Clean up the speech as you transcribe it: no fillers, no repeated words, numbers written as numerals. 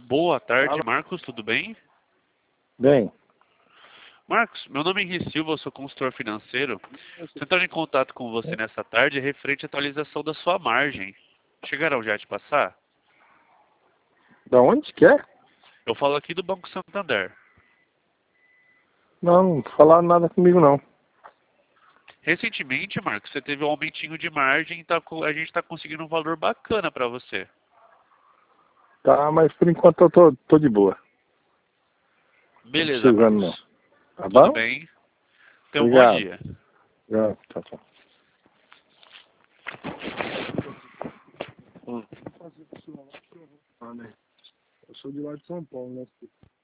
Boa tarde, Fala. Marcos, tudo bem? Bem, Marcos, meu nome é Henri Silva, eu sou consultor financeiro. Estou entrando em contato com você nessa tarde referente à atualização da sua margem. Chegaram já a te passar? da onde que é? Eu falo aqui do Banco Santander. Não falaram nada comigo não. Recentemente, Marcos, você teve um aumentinho de margem e a gente está conseguindo um valor bacana para você. Tá, mas por enquanto eu tô de boa. Tô Beleza, precisando não. Marcos. Tá Tudo bom? bem? Tenha um bom Obrigado. dia. Tchau, tchau. Eu sou de lá de São Paulo, né?